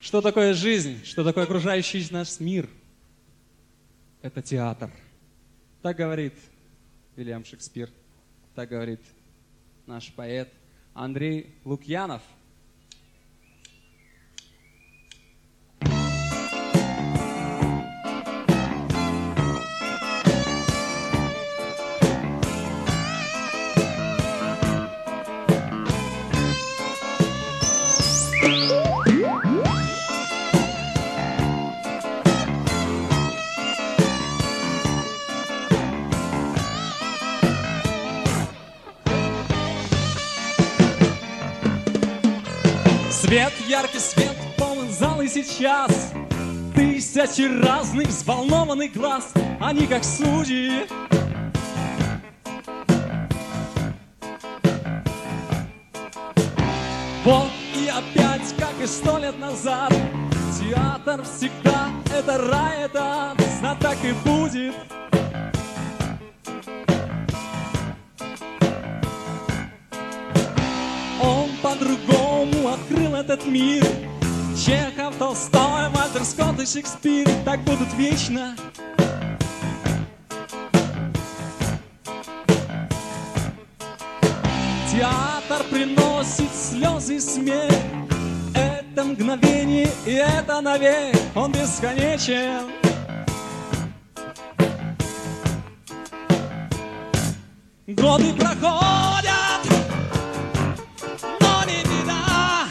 Что такое жизнь? Что такое окружающий наш мир? Это театр. Так говорит Вильям Шекспир. Так говорит наш поэт Андрей Лукьянов. Свет, яркий свет, полный зал и сейчас тысячи разных взволнованных глаз. Они как судьи. Вот и опять, как и 100 лет назад, театр всегда это рай, это ад, знать так и будет. Он по-другому открыл этот мир. Чехов, Толстой, Вальтер Скотт и Шекспир так будут вечно. Театр приносит слезы и смех. Это мгновение и это навек. Он бесконечен. Годы проходят, но не беда.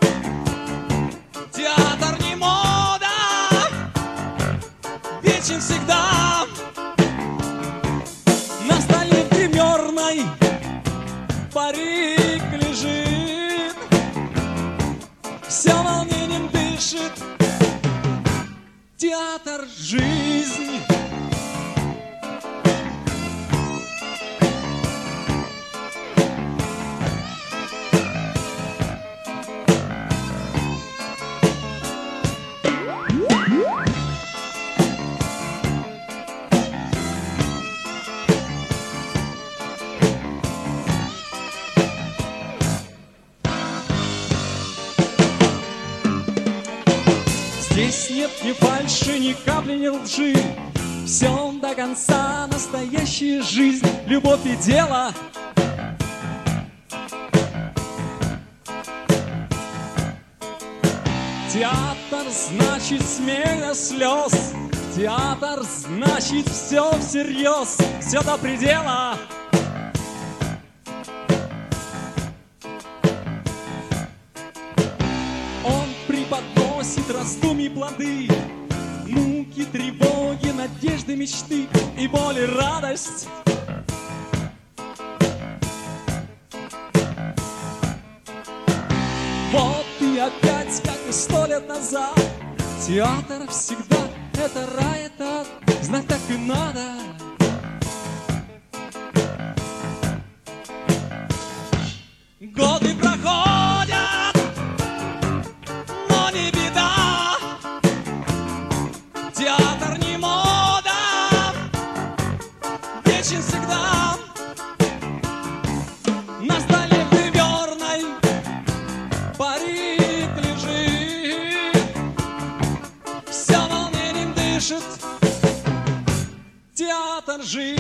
Театр не мода, вечен всегда. На столе гримерной парик лежит, все волнением дышит. Театр — жизнь. Здесь нет ни фальши, ни капли, ни лжи. Все до конца настоящая жизнь, любовь и дело. Театр значит смех до слез. Театр значит все всерьез, все до предела. Раздумья плоды, муки, тревоги, надежды, мечты и боль и радость. Вот и опять, как и 100 лет назад, театр всегда это рай, это ад, знать так и надо. Годы проходят, но не беда. Театр не мода, вечен всегда. На столе гримерной парик лежит, все волнением дышит. Театр — жизнь.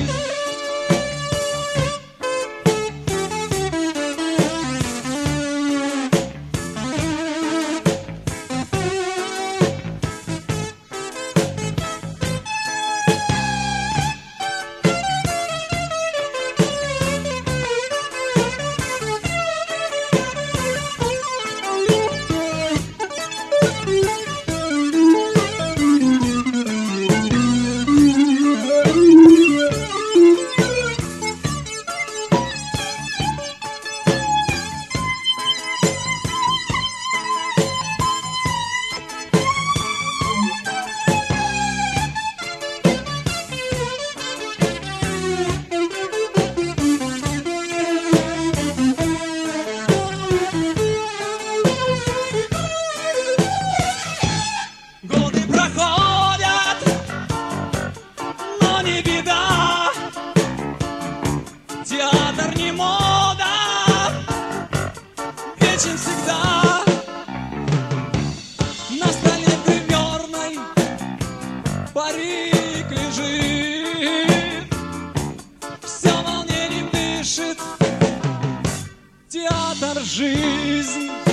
жизнь